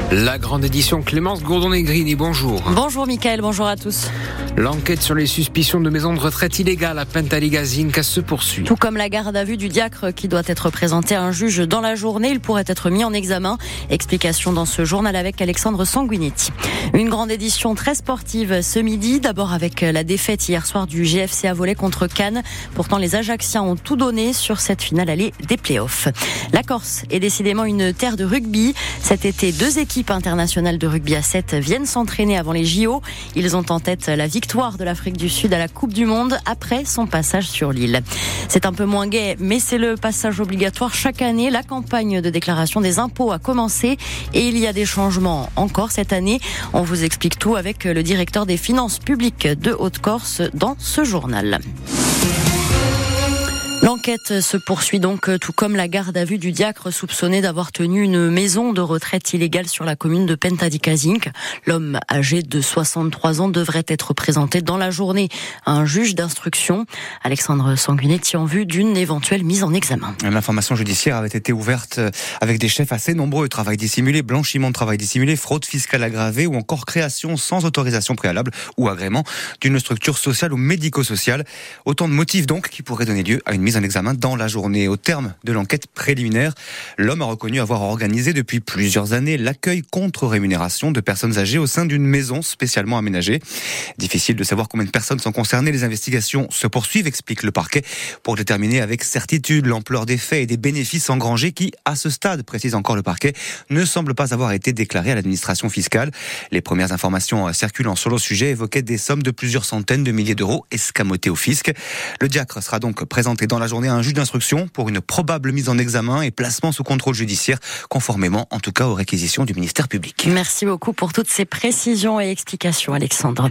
La grande édition Clémence Gourdon-Negrini, bonjour. Bonjour Mickaël, bonjour à tous. L'enquête sur les suspicions de maisons de retraite illégales à Pentaligazine se poursuit. Tout comme la garde à vue du diacre qui doit être présenté à un juge dans la journée, il pourrait être mis en examen. Explication dans ce journal avec Alexandre Sanguinetti. Une grande édition très sportive ce midi, d'abord avec la défaite hier soir du GFC à volley contre Cannes. Pourtant les Ajacciens ont tout donné sur cette finale allée des playoffs. La Corse est décidément une terre de rugby. Cet été, 2 équipes internationales de rugby à 7 viennent s'entraîner avant les JO. Ils ont en tête la victoire de l'Afrique du Sud à la Coupe du Monde après son passage sur l'île. C'est un peu moins gai, mais c'est le passage obligatoire chaque année. La campagne de déclaration des impôts a commencé et il y a des changements encore cette année. On vous explique tout avec le directeur des finances publiques de Haute-Corse dans ce journal. L'enquête se poursuit donc, tout comme la garde à vue du diacre soupçonné d'avoir tenu une maison de retraite illégale sur la commune de Pentaligazine. L'homme âgé de 63 ans devrait être présenté dans la journée à un juge d'instruction. Alexandre Sanguinetti en vue d'une éventuelle mise en examen. L'information judiciaire avait été ouverte avec des chefs assez nombreux. Travail dissimulé, blanchiment de travail dissimulé, fraude fiscale aggravée ou encore création sans autorisation préalable ou agrément d'une structure sociale ou médico-sociale. Autant de motifs donc qui pourraient donner lieu à une mise en examen dans la journée. Au terme de l'enquête préliminaire, l'homme a reconnu avoir organisé depuis plusieurs années l'accueil contre rémunération de personnes âgées au sein d'une maison spécialement aménagée. Difficile de savoir combien de personnes sont concernées. Les investigations se poursuivent, explique le parquet, pour déterminer avec certitude l'ampleur des faits et des bénéfices engrangés qui, à ce stade, précise encore le parquet, ne semblent pas avoir été déclarés à l'administration fiscale. Les premières informations circulant sur le sujet évoquaient des sommes de plusieurs centaines de milliers d'euros escamotées au fisc. Le diacre sera donc présenté dans la journée à un juge d'instruction pour une probable mise en examen et placement sous contrôle judiciaire, conformément en tout cas aux réquisitions du ministère public. Merci beaucoup pour toutes ces précisions et explications, Alexandre.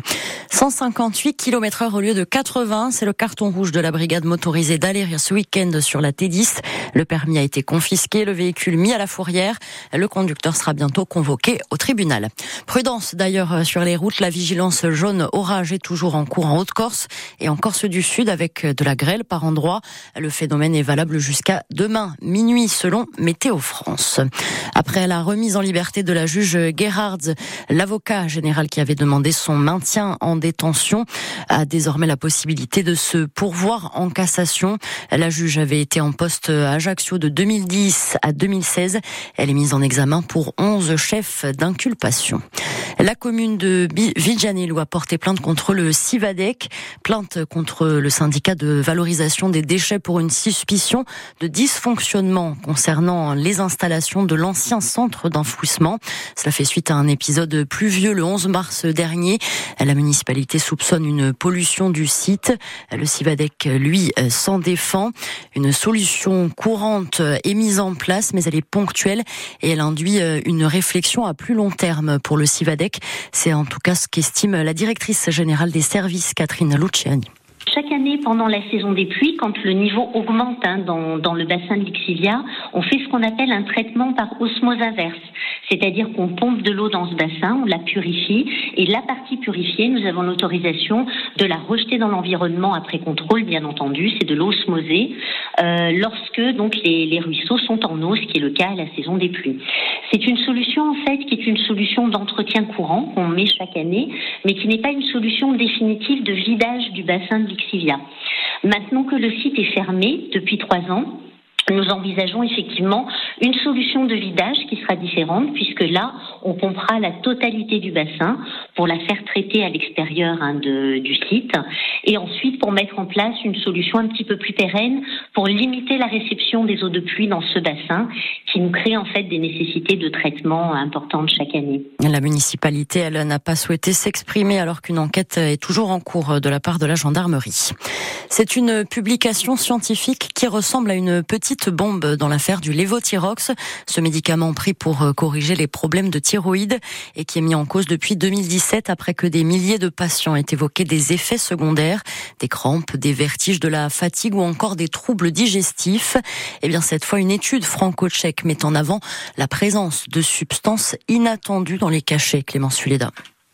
158 km/h au lieu de 80, c'est le carton rouge de la brigade motorisée d'Aléria ce week-end sur la T10. Le permis a été confisqué, le véhicule mis à la fourrière. Le conducteur sera bientôt convoqué au tribunal. Prudence d'ailleurs sur les routes, la vigilance jaune orage est toujours en cours en Haute-Corse et en Corse du Sud avec de la grêle par endroits. Le phénomène est valable jusqu'à demain, minuit, selon Météo France. Après la remise en liberté de la juge Gerhards, l'avocat général qui avait demandé son maintien en détention a désormais la possibilité de se pourvoir en cassation. La juge avait été en poste à Ajaccio de 2010 à 2016. Elle est mise en examen pour 11 chefs d'inculpation. La commune de Vigianello a porté plainte contre le Civadec, plainte contre le syndicat de valorisation des déchets pour une suspicion de dysfonctionnement concernant les installations de l'ancien centre d'enfouissement. Cela fait suite à un épisode pluvieux le 11 mars dernier. La municipalité soupçonne une pollution du site. Le Civadec, lui, s'en défend. Une solution courante est mise en place, mais elle est ponctuelle et elle induit une réflexion à plus long terme pour le Civadec. C'est en tout cas ce qu'estime la directrice générale des services, Catherine Luciani. Chaque année, pendant la saison des pluies, quand le niveau augmente dans le bassin de l'Ixivia, on fait ce qu'on appelle un traitement par osmose inverse. C'est-à-dire qu'on pompe de l'eau dans ce bassin, on la purifie, et la partie purifiée, nous avons l'autorisation de la rejeter dans l'environnement après contrôle, bien entendu, c'est de l'eau osmosée, lorsque donc les ruisseaux sont en eau, ce qui est le cas à la saison des pluies. C'est une solution en fait qui est une solution d'entretien courant qu'on met chaque année, mais qui n'est pas une solution définitive de vidage du bassin de l'Ixivia. Maintenant que le site est fermé depuis 3 ans, nous envisageons effectivement une solution de vidage qui sera différente puisque là, on pompera la totalité du bassin pour la faire traiter à l'extérieur du site et ensuite pour mettre en place une solution un petit peu plus pérenne pour limiter la réception des eaux de pluie dans ce bassin qui nous crée en fait des nécessités de traitement importantes chaque année. La municipalité, elle n'a pas souhaité s'exprimer alors qu'une enquête est toujours en cours de la part de la gendarmerie. C'est une publication scientifique qui ressemble à une petite bombe dans l'affaire du lévothyrox, ce médicament pris pour corriger les problèmes de thyroïde et qui est mis en cause depuis 2017 après que des milliers de patients aient évoqué des effets secondaires, des crampes, des vertiges, de la fatigue ou encore des troubles digestifs. Et bien cette fois, une étude franco-tchèque met en avant la présence de substances inattendues dans les cachets. Clémence Fuleda.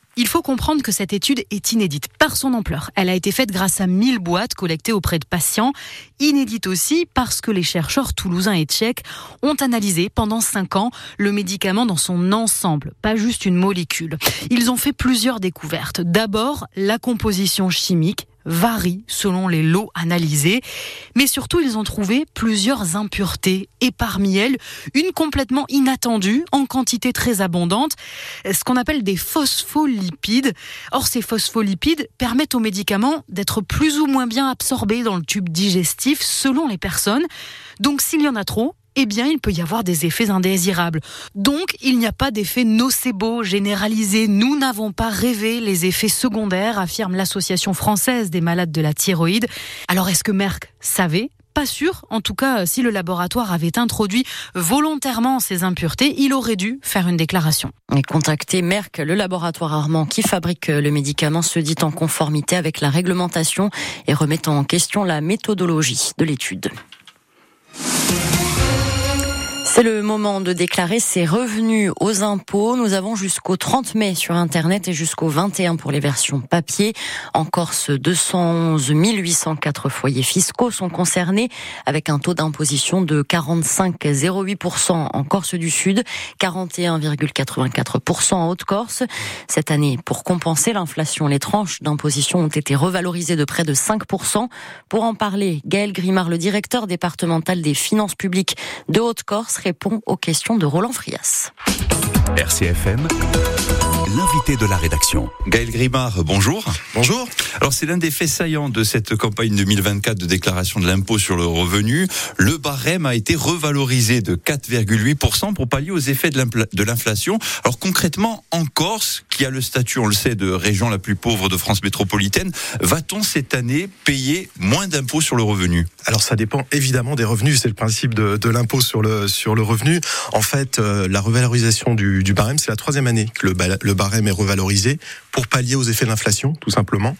Il faut comprendre que cette étude est inédite par son ampleur. Elle a été faite grâce à 1000 boîtes collectées auprès de patients. Inédite aussi parce que les chercheurs toulousains et tchèques ont analysé pendant 5 ans le médicament dans son ensemble, pas juste une molécule. Ils ont fait plusieurs découvertes. D'abord, la composition chimique varie selon les lots analysés, mais surtout ils ont trouvé plusieurs impuretés et parmi elles, une complètement inattendue en quantité très abondante, ce qu'on appelle des phospholipides. Or ces phospholipides permettent aux médicaments d'être plus ou moins bien absorbés dans le tube digestif selon les personnes. Donc s'il y en a trop, eh bien, il peut y avoir des effets indésirables. Donc, il n'y a pas d'effet nocebo généralisé. Nous n'avons pas rêvé les effets secondaires, affirme l'Association française des malades de la thyroïde. Alors, est-ce que Merck savait ? Pas sûr. En tout cas, si le laboratoire avait introduit volontairement ces impuretés, il aurait dû faire une déclaration. Et contacter Merck, le laboratoire allemand qui fabrique le médicament, se dit en conformité avec la réglementation et remettant en question la méthodologie de l'étude. C'est le moment de déclarer ses revenus aux impôts. Nous avons jusqu'au 30 mai sur Internet et jusqu'au 21 pour les versions papier. En Corse, 211 804 foyers fiscaux sont concernés avec un taux d'imposition de 45,08% en Corse du Sud, 41,84% en Haute-Corse. Cette année, pour compenser l'inflation, les tranches d'imposition ont été revalorisées de près de 5%. Pour en parler, Gaël Grimard, le directeur départemental des finances publiques de Haute-Corse, répond aux questions de Roland Frias. RCFM, l'invité de la rédaction. Gaël Grimard, bonjour. Bonjour. Alors c'est l'un des faits saillants de cette campagne 2024 de déclaration de l'impôt sur le revenu. Le barème a été revalorisé de 4,8% pour pallier aux effets de l'inflation. Alors concrètement, en Corse, qui a le statut, on le sait, de région la plus pauvre de France métropolitaine, va-t-on cette année payer moins d'impôts sur le revenu ? Alors ça dépend évidemment des revenus, c'est le principe de l'impôt sur le revenu. En fait, la revalorisation du barème, c'est la 3e année que le barème est revalorisé pour pallier aux effets de l'inflation, tout simplement.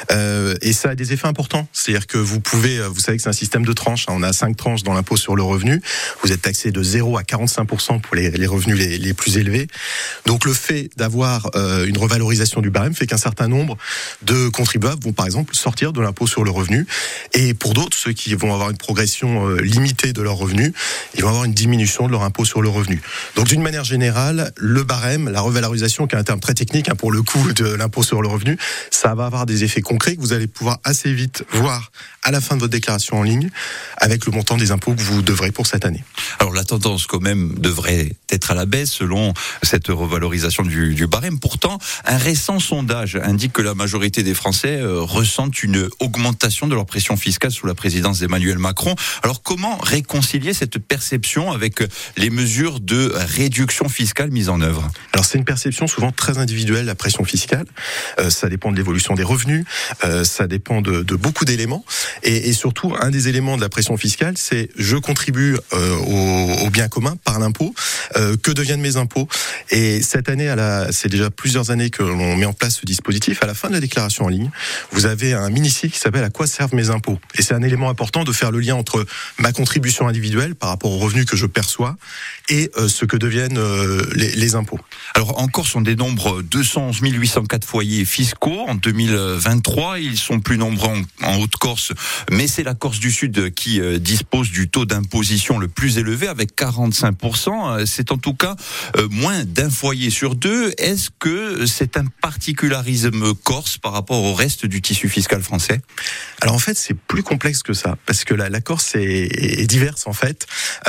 Et ça a des effets importants. C'est-à-dire que vous savez que c'est un système de tranches. On a 5 tranches dans l'impôt sur le revenu. Vous êtes taxé de 0 à 45% pour les revenus les plus élevés. Donc le fait d'avoir une revalorisation du barème fait qu'un certain nombre de contribuables vont par exemple sortir de l'impôt sur le revenu. Et pour d'autres, ceux qui vont avoir une progression limitée de leurs revenus, ils vont avoir une diminution de leur impôt sur le revenu. Donc d'une manière générale, le barème, la revalorisation, qui est un terme très technique pour le coût de l'impôt sur le revenu, ça va avoir des effets concrets que vous allez pouvoir assez vite voir à la fin de votre déclaration en ligne avec le montant des impôts que vous devrez pour cette année. Alors la tendance quand même devrait être à la baisse selon cette revalorisation du barème. Pourtant, un récent sondage indique que la majorité des Français ressentent une augmentation de leur pression fiscale sous la présidence d'Emmanuel Macron. Alors comment réconcilier cette perception avec les mesures de réduction fiscale mises en œuvre ? Alors c'est une perception souvent très individuelle, la pression fiscale. Ça dépend de l'évolution des revenus, ça dépend de beaucoup d'éléments. Et surtout, un des éléments de la pression fiscale, c'est je contribue au bien commun par l'impôt. Que deviennent mes impôts ? Et cette année, c'est déjà plusieurs années que l'on met en place ce dispositif. À la fin de la déclaration en ligne, vous avez un mini-site qui s'appelle « À quoi servent mes impôts ?» Et c'est un élément important de faire le lien entre ma contribution individuelle par rapport aux revenus que je perçois et ce que deviennent les impôts. Alors en Corse, on dénombre 211 804 foyers fiscaux. En 2023, ils sont plus nombreux en Haute-Corse, mais c'est la Corse du Sud qui dispose du taux d'imposition le plus élevé avec 45%. C'est en tout cas moins d'un foyer sur deux. Est-ce que c'est un particularisme corse par rapport au reste du tissu fiscal français ? Alors en fait, c'est plus complexe que ça, parce que la Corse est diverse en fait.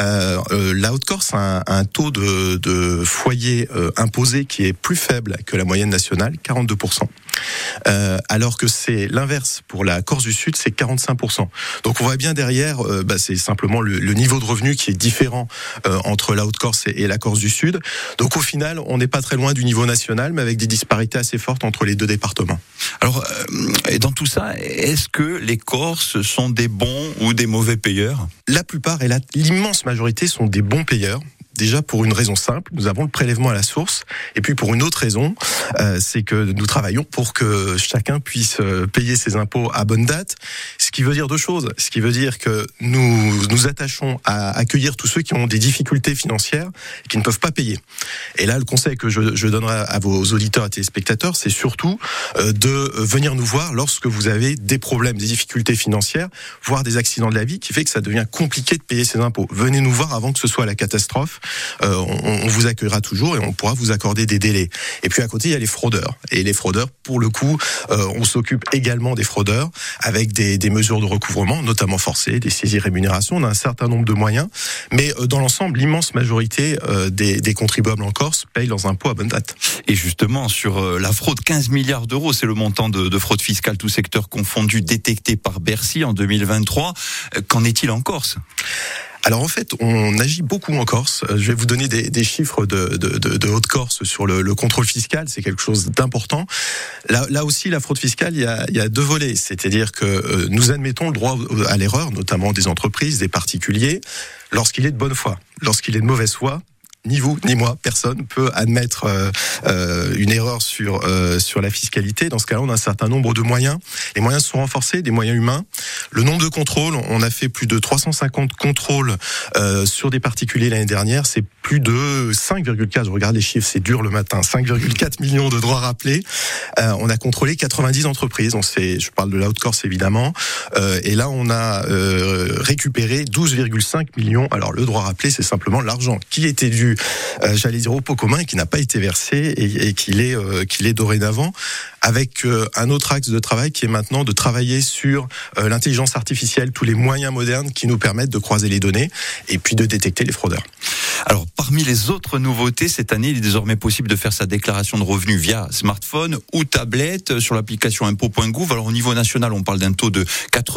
La Haute-Corse a un taux de foyers imposés qui est plus faible que la moyenne nationale, 42%. Alors que c'est l'inverse pour la Corse du Sud, c'est 45%. Donc on voit bien derrière, c'est simplement le niveau de revenu qui est différent entre la Haute-Corse et la Corse du Sud. Donc au final, on n'est pas très loin du niveau national, mais avec des disparités assez fortes entre les deux départements. Alors, dans tout ça, est-ce que les Corses sont des bons ou des mauvais payeurs ? La plupart et l'immense majorité sont des bons payeurs. Déjà pour une raison simple, nous avons le prélèvement à la source. Et puis pour une autre raison, c'est que nous travaillons pour que chacun puisse payer ses impôts à bonne date. Ce qui veut dire deux choses. Ce qui veut dire que nous nous attachons à accueillir tous ceux qui ont des difficultés financières et qui ne peuvent pas payer. Et là, le conseil que je donnerai à vos auditeurs et téléspectateurs, c'est surtout de venir nous voir lorsque vous avez des problèmes, des difficultés financières, voire des accidents de la vie qui fait que ça devient compliqué de payer ses impôts. Venez nous voir avant que ce soit la catastrophe. On vous accueillera toujours et on pourra vous accorder des délais. Et puis à côté, il y a les fraudeurs. Et les fraudeurs, pour le coup, on s'occupe également des fraudeurs avec des mesures de recouvrement, notamment forcées, des saisies rémunérations. On a un certain nombre de moyens. Mais dans l'ensemble, l'immense majorité des contribuables en Corse payent leurs impôts à bonne date. Et justement, sur la fraude, 15 milliards d'euros, c'est le montant de fraude fiscale, tout secteur confondu, détecté par Bercy en 2023. Qu'en est-il en Corse ? Alors en fait, on agit beaucoup en Corse. Je vais vous donner des chiffres de Haute-Corse sur le contrôle fiscal. C'est quelque chose d'important. Là aussi, la fraude fiscale, il y a deux volets. C'est-à-dire que nous admettons le droit à l'erreur, notamment des entreprises, des particuliers, lorsqu'il est de bonne foi. Lorsqu'il est de mauvaise foi, ni vous, ni moi, personne peut admettre une erreur sur la fiscalité. Dans ce cas-là, on a un certain nombre de moyens. Les moyens sont renforcés, des moyens humains. Le nombre de contrôles, on a fait plus de 350 contrôles sur des particuliers l'année dernière. C'est plus de 5,4, je regarde les chiffres, c'est dur le matin, 5,4 millions de droits rappelés. On a contrôlé 90 entreprises. Je parle de la Haute-Corse évidemment. Et là, on a récupéré 12,5 millions. Alors le droit rappelé, c'est simplement l'argent qui était dû, j'allais dire au pot commun, et qui n'a pas été versé et qu'il est dorénavant, avec un autre axe de travail qui est maintenant de travailler sur l'intelligence artificielle, tous les moyens modernes qui nous permettent de croiser les données et puis de détecter les fraudeurs. Alors, parmi les autres nouveautés, cette année, il est désormais possible de faire sa déclaration de revenus via smartphone ou tablette sur l'application impôts.gouv. Alors, au niveau national, on parle d'un taux de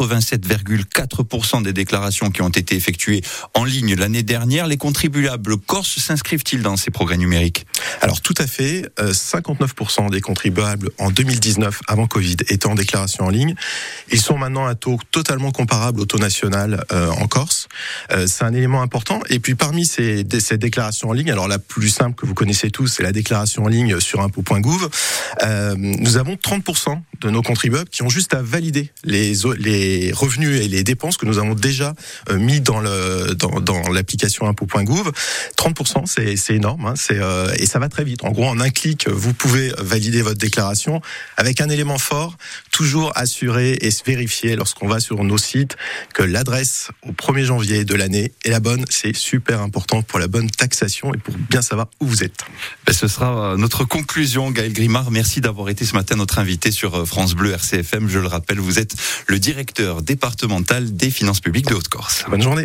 87,4% des déclarations qui ont été effectuées en ligne l'année dernière. Les contribuables corses s'inscrivent-ils dans ces progrès numériques ? Alors, tout à fait. 59% des contribuables en 2019, avant Covid, étaient en déclaration en ligne. Ils sont maintenant à un taux totalement comparable au taux national en Corse. C'est un élément important. Et puis, parmi ces déclarations en ligne, alors la plus simple que vous connaissez tous, c'est la déclaration en ligne sur impôts.gouv. Nous avons 30% de nos contribuables qui ont juste à valider les revenus et les dépenses que nous avons déjà mis dans l'application impôts.gouv. 30%, c'est énorme, hein, et ça va très vite. En gros, en un clic, vous pouvez valider votre déclaration avec un élément fort, toujours assurer et se vérifier lorsqu'on va sur nos sites que l'adresse au 1er janvier de l'année est la bonne. C'est super important pour la bonne taxation et pour bien savoir où vous êtes. Ce sera notre conclusion. Gaël Grimard, merci d'avoir été ce matin notre invité sur France Bleu RCFM. Je le rappelle, vous êtes le directeur départemental des finances publiques de Haute-Corse. Bonne journée.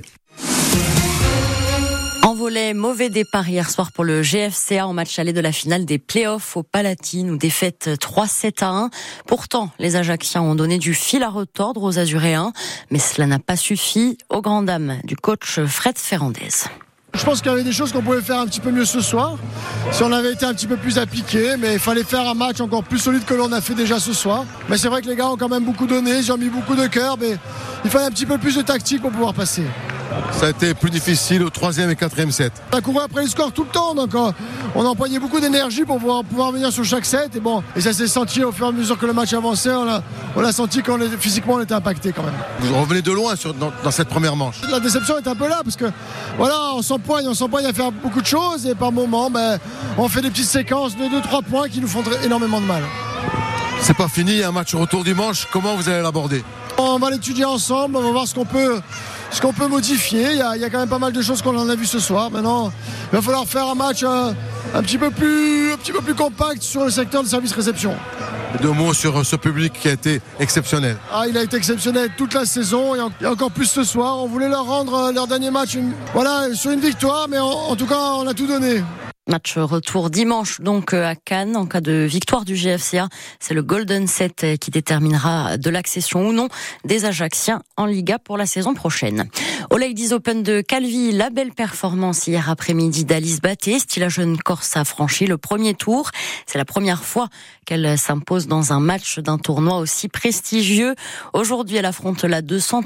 En volet, mauvais départ hier soir pour le GFCA en match aller de la finale des playoffs au Palatine, où défaite 3-7-1. Pourtant, les Ajacciens ont donné du fil à retordre aux Azuréens, mais cela n'a pas suffi aux grandes dames du coach Fred Ferrandez. Je pense qu'il y avait des choses qu'on pouvait faire un petit peu mieux ce soir, si on avait été un petit peu plus appliqué, mais il fallait faire un match encore plus solide que l'on a fait déjà ce soir. Mais c'est vrai que les gars ont quand même beaucoup donné, ils ont mis beaucoup de cœur, mais il fallait un petit peu plus de tactique pour pouvoir passer. Ça a été plus difficile au 3e et 4e set. On a couru après le score tout le temps, donc on a employé beaucoup d'énergie pour pouvoir venir sur chaque set. Et ça s'est senti au fur et à mesure que le match avançait, on a senti physiquement on était impacté quand même. Vous revenez de loin dans cette première manche. La déception est un peu là, parce que voilà, on s'empoigne à faire beaucoup de choses, et par moments, on fait des petites séquences de 2-3 points qui nous font énormément de mal. C'est pas fini, il y a un match retour dimanche, comment vous allez l'aborder ? On va l'étudier ensemble, on va voir ce qu'on peut modifier. Il y a quand même pas mal de choses qu'on en a vu ce soir. Maintenant, il va falloir faire un match un petit peu plus compact sur le secteur de service réception. 2 mots sur ce public qui a été exceptionnel. Il a été exceptionnel toute la saison et encore plus ce soir. On voulait leur rendre leur dernier match sur une victoire, mais en tout cas, on a tout donné. Match retour dimanche donc à Cannes. En cas de victoire du GFCA, c'est le Golden Set qui déterminera de l'accession ou non des Ajacciens en Liga pour la saison prochaine. Au Ladies Open de Calvi, la belle performance hier après-midi d'Alice Battesti. La jeune Corse a franchi le premier tour. C'est la première fois qu'elle s'impose dans un match d'un tournoi aussi prestigieux. Aujourd'hui, elle affronte la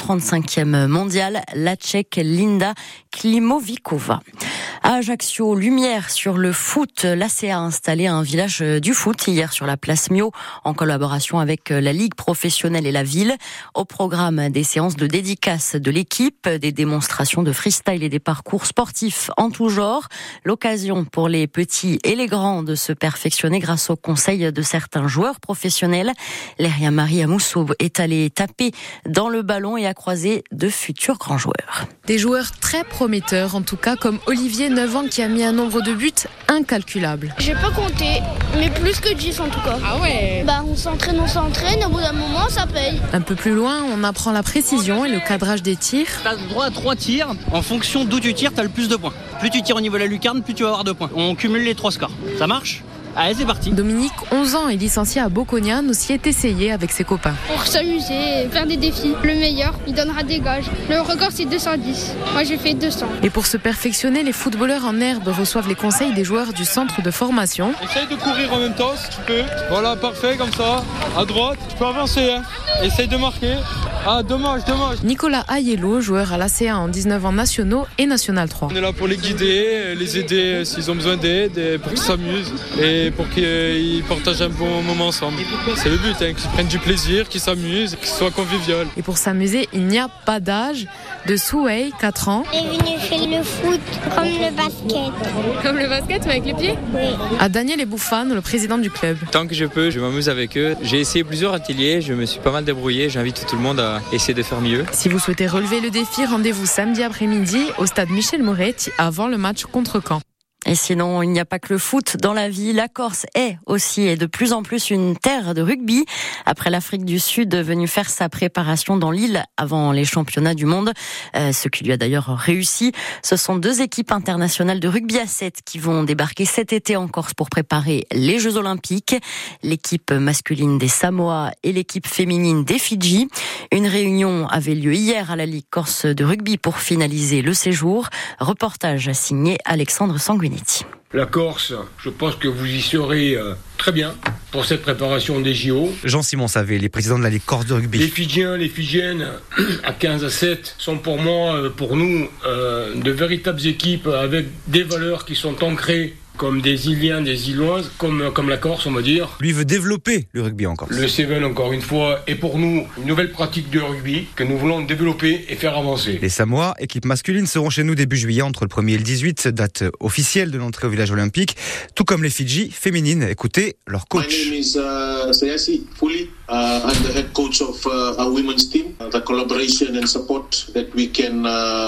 235e mondiale, la Tchèque Linda Klimovikova. À Ajaccio, lumière sur le foot. L'ACA a installé un village du foot hier sur la place Mio en collaboration avec la Ligue professionnelle et la ville. Au programme des séances de dédicace de l'équipe, des démonstrations de freestyle et des parcours sportifs en tout genre. L'occasion pour les petits et les grands de se perfectionner grâce aux conseils de certains joueurs professionnels. Léria Marie Amousso est allée taper dans le ballon et a croisé de futurs grands joueurs. Des joueurs très prometteurs en tout cas, comme Olivier, 9 ans, qui a mis un nombre de buts incalculable. J'ai pas compté, mais plus que 10 en tout cas. Ah ouais. On s'entraîne, au bout d'un moment ça paye. Un peu plus loin, on apprend la précision et le cadrage des tirs. T'as le droit à 3 tirs, en fonction d'où tu tires, t'as le plus de points. Plus tu tires au niveau de la lucarne, plus tu vas avoir de points. On cumule les 3 scores. Ça marche ? Allez, c'est parti. Dominique, 11 ans et licencié à Boconia, nous s'y est essayé avec ses copains. Pour s'amuser, faire des défis. Le meilleur, il donnera des gages. Le record, c'est 210. Moi, j'ai fait 200. Et pour se perfectionner, les footballeurs en herbe reçoivent les conseils des joueurs du centre de formation. Essaye de courir en même temps si tu peux. Voilà, parfait, comme ça. À droite, tu peux avancer. Essaye de marquer. Ah, dommage. Nicolas Aiello, joueur à l'ACA en 19 ans nationaux et National 3. On est là pour les guider, les aider s'ils ont besoin d'aide, pour qu'ils s'amusent et pour qu'ils partagent un bon moment ensemble. C'est le but, qu'ils prennent du plaisir, qu'ils s'amusent, qu'ils soient conviviaux. Et pour s'amuser, il n'y a pas d'âge. De Souhei, 4 ans. On est venu faire le foot comme le basket. Comme le basket, mais avec les pieds ? Oui. À Daniel Eboufane, le président du club. Tant que je peux, je m'amuse avec eux. J'ai essayé plusieurs ateliers, je me suis pas mal débrouillé. J'invite tout le monde à essayer de faire mieux. Si vous souhaitez relever le défi, rendez-vous samedi après-midi au stade Michel Moretti avant le match contre Caen. Et sinon, il n'y a pas que le foot dans la vie. La Corse est aussi et de plus en plus une terre de rugby. Après l'Afrique du Sud, venue faire sa préparation dans l'île avant les championnats du monde, ce qui lui a d'ailleurs réussi. Ce sont 2 équipes internationales de rugby à 7 qui vont débarquer cet été en Corse pour préparer les Jeux Olympiques. L'équipe masculine des Samoa et l'équipe féminine des Fidji. Une réunion avait lieu hier à la Ligue Corse de rugby pour finaliser le séjour. Reportage signé Alexandre Sanguinetti. La Corse, je pense que vous y serez très bien pour cette préparation des JO. Jean-Simon Savé, les présidents de la Ligue Corse de rugby. Les Fidjiens, les Fidjiennes, à 15 à 7, sont pour moi, pour nous, de véritables équipes avec des valeurs qui sont ancrées comme des Iliens, des Iloises, comme la Corse, on va dire. Lui veut développer le rugby en Corse. Le Seven, encore une fois, est pour nous une nouvelle pratique de rugby que nous voulons développer et faire avancer. Les Samoa, équipe masculine, seront chez nous début juillet, entre le 1er et le 18, date officielle de l'entrée au village olympique, tout comme les Fidji féminines. Écoutez leur coach. My name is Sayasi Fuli. I'm the head coach of our women's team. The collaboration and support that we can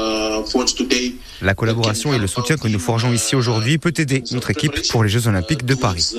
forge today. La collaboration et le soutien que nous forgeons ici aujourd'hui peut aider notre équipe pour les Jeux Olympiques de Paris.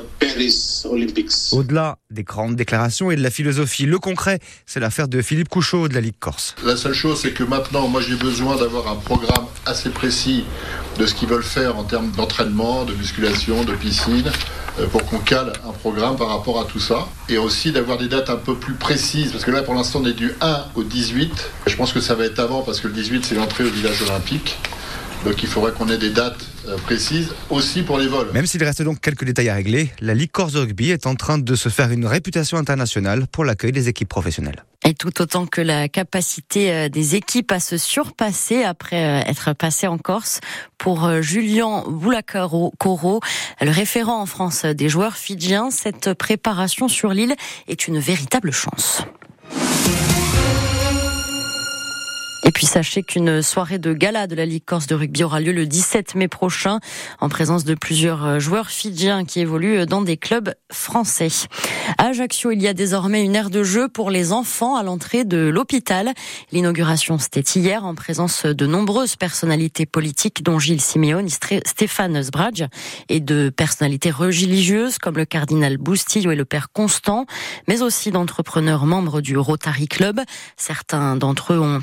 Au-delà des grandes déclarations et de la philosophie, le concret, c'est l'affaire de Philippe Couchot de la Ligue Corse. La seule chose, c'est que maintenant, moi j'ai besoin d'avoir un programme assez précis de ce qu'ils veulent faire en termes d'entraînement, de musculation, de piscine, pour qu'on cale un programme par rapport à tout ça. Et aussi d'avoir des dates un peu plus précises, parce que là pour l'instant on est du 1 au 18. Je pense que ça va être avant, parce que le 18 c'est l'entrée au village olympique. Donc il faudrait qu'on ait des dates précises aussi pour les vols. Même s'il reste donc quelques détails à régler, la Ligue Corse de rugby est en train de se faire une réputation internationale pour l'accueil des équipes professionnelles. Et tout autant que la capacité des équipes à se surpasser après être passées en Corse. Pour Julien Boulacoro, le référent en France des joueurs fidjiens, cette préparation sur l'île est une véritable chance. Et puis sachez qu'une soirée de gala de la Ligue Corse de rugby aura lieu le 17 mai prochain en présence de plusieurs joueurs fidjiens qui évoluent dans des clubs français. À Ajaccio, il y a désormais une aire de jeu pour les enfants à l'entrée de l'hôpital. L'inauguration, c'était hier en présence de nombreuses personnalités politiques dont Gilles Simeone, Stéphane Sbradj et de personnalités religieuses comme le cardinal Bustillo et le père Constant, mais aussi d'entrepreneurs membres du Rotary Club. Certains d'entre eux ont aidé le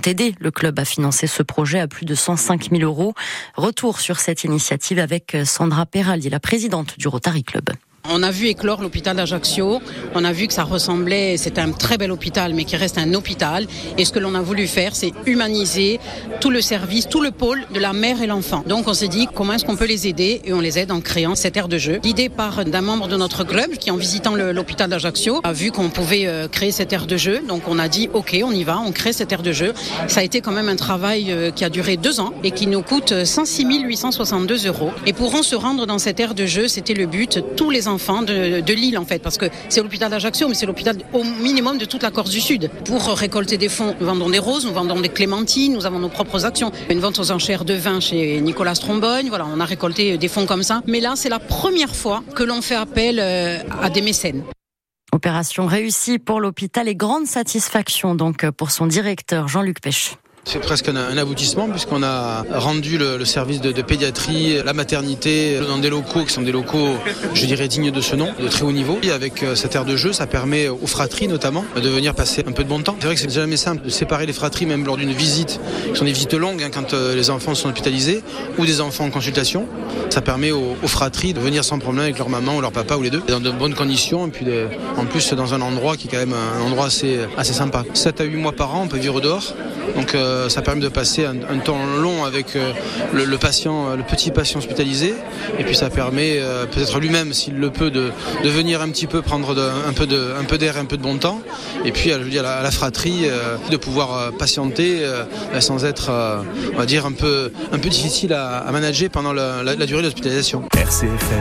Le club a financé ce projet à plus de 105 000 €. Retour sur cette initiative avec Sandra Peraldi, la présidente du Rotary Club. On a vu éclore l'hôpital d'Ajaccio, on a vu que ça ressemblait, c'était un très bel hôpital mais qui reste un hôpital, et ce que l'on a voulu faire c'est humaniser tout le service, tout le pôle de la mère et l'enfant. Donc on s'est dit comment est-ce qu'on peut les aider, et on les aide en créant cette aire de jeu. L'idée part d'un membre de notre club qui en visitant l'hôpital d'Ajaccio a vu qu'on pouvait créer cette aire de jeu, donc on a dit ok on y va, on crée cette aire de jeu. Ça a été quand même un travail qui a duré 2 ans et qui nous coûte 106 862 €. Et pourront se rendre dans cette aire de jeu, c'était le but, tous les enfants de l'île en fait, parce que c'est l'hôpital d'Ajaccio mais c'est l'hôpital au minimum de toute la Corse du Sud. Pour récolter des fonds, nous vendons des roses, nous vendons des clémentines, nous avons nos propres actions. Une vente aux enchères de vin chez Nicolas Strombogne, voilà, on a récolté des fonds comme ça. Mais là c'est la première fois que l'on fait appel à des mécènes. Opération réussie pour l'hôpital et grande satisfaction donc pour son directeur Jean-Luc Pêche. C'est presque un aboutissement puisqu'on a rendu le service de pédiatrie, la maternité dans des locaux qui sont des locaux, je dirais, dignes de ce nom, de très haut niveau. Et avec cette aire de jeu, ça permet aux fratries notamment de venir passer un peu de bon temps. C'est vrai que c'est jamais simple de séparer les fratries, même lors d'une visite, qui sont des visites longues quand les enfants sont hospitalisés ou des enfants en consultation. Ça permet aux fratries de venir sans problème avec leur maman ou leur papa ou les deux, dans de bonnes conditions et puis en plus dans un endroit qui est quand même un endroit assez sympa. 7 à 8 mois par an, on peut vivre dehors. Donc ça permet de passer un temps long avec le patient, le petit patient hospitalisé, et puis ça permet peut-être lui-même, s'il le peut, de venir un petit peu prendre un peu d'air, un peu de bon temps, et puis je veux dire à la fratrie de pouvoir patienter sans être, on va dire, un peu difficile à manager pendant la durée de l'hospitalisation. RCFM,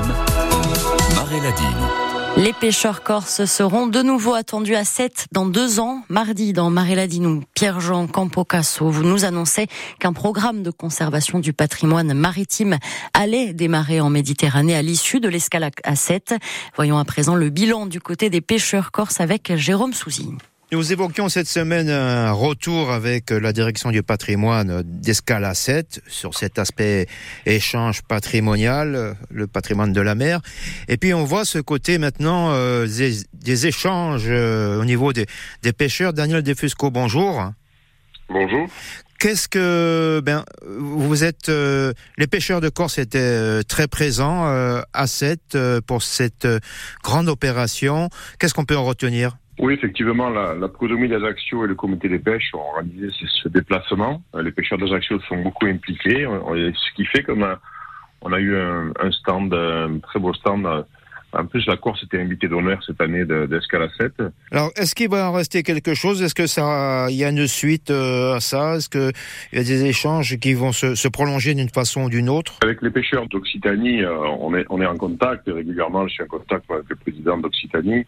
Maréladine. Les pêcheurs corses seront de nouveau attendus à 7 dans 2 ans. Mardi, dans Maréladine, Pierre-Jean Campocasso, vous nous annoncez qu'un programme de conservation du patrimoine maritime allait démarrer en Méditerranée à l'issue de l'escale à 7. Voyons à présent le bilan du côté des pêcheurs corses avec Jérôme Souzy. Nous évoquions cette semaine un retour avec la direction du patrimoine d'Escale à 7 sur cet aspect échange patrimonial, le patrimoine de la mer. Et puis on voit ce côté maintenant des échanges au niveau des pêcheurs. Daniel Defusco, bonjour. Bonjour. Qu'est-ce que vous êtes les pêcheurs de Corse étaient très présents à 7 pour cette grande opération. Qu'est-ce qu'on peut en retenir? Oui, effectivement, la Prud'homie d'Ajaccio et le comité des pêches ont réalisé ce déplacement. Les pêcheurs d'Ajaccio sont beaucoup impliqués, ce qui fait qu'on a eu un stand, un très beau stand. En plus, la Corse était invitée d'honneur cette année d'Escale à 7. Alors, est-ce qu'il va en rester quelque chose? Est-ce que il y a une suite à ça? Est-ce qu'il y a des échanges qui vont se prolonger d'une façon ou d'une autre? Avec les pêcheurs d'Occitanie, on est en contact régulièrement. Je suis en contact avec le président d'Occitanie.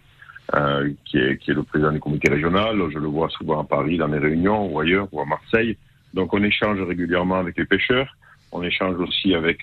Qui est le président du comité régional. Je le vois souvent à Paris dans les réunions ou ailleurs ou à Marseille. Donc on échange régulièrement avec les pêcheurs. On échange aussi avec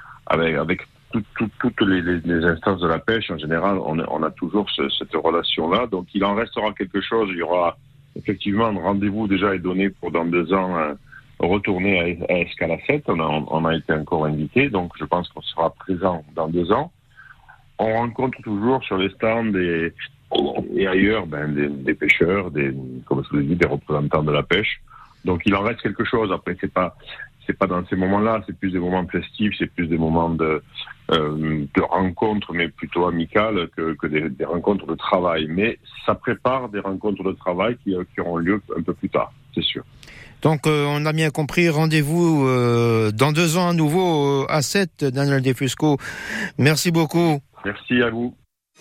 toutes les instances de la pêche. En général, on a toujours cette relation-là. Donc il en restera quelque chose. Il y aura effectivement un rendez-vous déjà est donné pour dans 2 ans retourner à Escale à 7. On a été encore invité. Donc je pense qu'on sera présent dans 2 ans. On rencontre toujours sur les stands et ailleurs des pêcheurs, comme je vous l'ai dit, des représentants de la pêche. Donc il en reste quelque chose. Après c'est pas dans ces moments-là, c'est plus des moments festifs, c'est plus des moments de rencontres, mais plutôt amicales que des rencontres de travail. Mais ça prépare des rencontres de travail qui auront lieu un peu plus tard, c'est sûr. Donc on a bien compris, rendez-vous dans 2 ans à nouveau à 7, Daniel Defusco. Merci beaucoup. Merci à vous.